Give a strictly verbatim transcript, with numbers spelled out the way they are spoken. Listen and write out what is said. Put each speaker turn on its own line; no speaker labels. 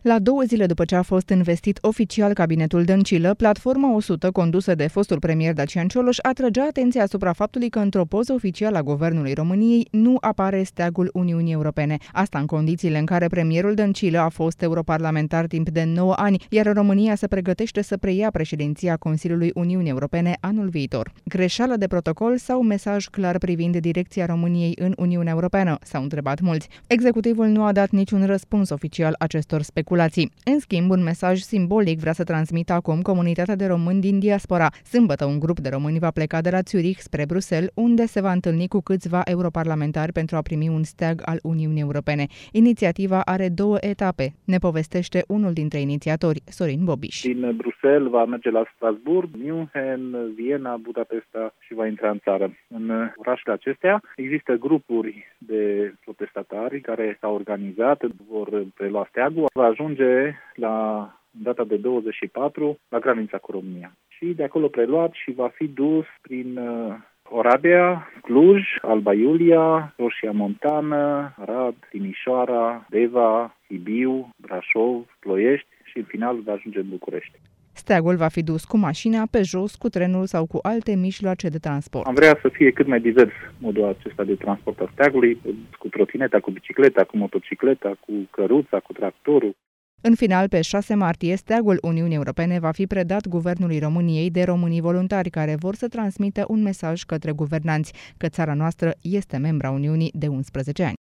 La două zile după ce a fost investit oficial cabinetul Dăncilă, Platforma o sută, condusă de fostul premier Dacian Cioloș, atrăgea atenția asupra faptului că într-o poză oficială a Guvernului României nu apare steagul Uniunii Europene. Asta în condițiile în care premierul Dăncilă a fost europarlamentar timp de nouă ani, iar România se pregătește să preia președinția Consiliului Uniunii Europene anul viitor. Greșeală de protocol sau mesaj clar privind direcția României în Uniunea Europeană? S-au întrebat mulți. Executivul nu a dat niciun răspuns oficial acestor speculații. În schimb, un mesaj simbolic vrea să transmită acum comunitatea de români din diaspora. Sâmbătă, un grup de români va pleca de la Zurich spre Bruxelles, unde se va întâlni cu câțiva europarlamentari pentru a primi un steag al Uniunii Europene. Inițiativa are două etape. Ne povestește unul dintre inițiatori, Sorin Bobiș.
Din Bruxelles va merge la Strasbourg, München, Viena, Budapesta și va intra în țară. În orașele acestea există grupuri de protestatari care s-au organizat, vor prelua steagul, va ajunge la data de douăzeci și patru la granița cu România. Și de acolo preluat și va fi dus prin Oradea, Cluj, Alba Iulia, Roșia Montană, Arad, Timișoara, Deva, Sibiu, Brașov, Ploiești și în final va ajunge în București.
Steagul va fi dus cu mașina, pe jos, cu trenul sau cu alte mijloace de transport.
Am vrea să fie cât mai divers modul acesta de transport al steagului, cu trotineta, cu bicicleta, cu motocicleta, cu căruța, cu tractorul.
În final, pe șase martie, steagul Uniunii Europene va fi predat Guvernului României de românii voluntari care vor să transmită un mesaj către guvernanți că țara noastră este membra Uniunii de unsprezece ani.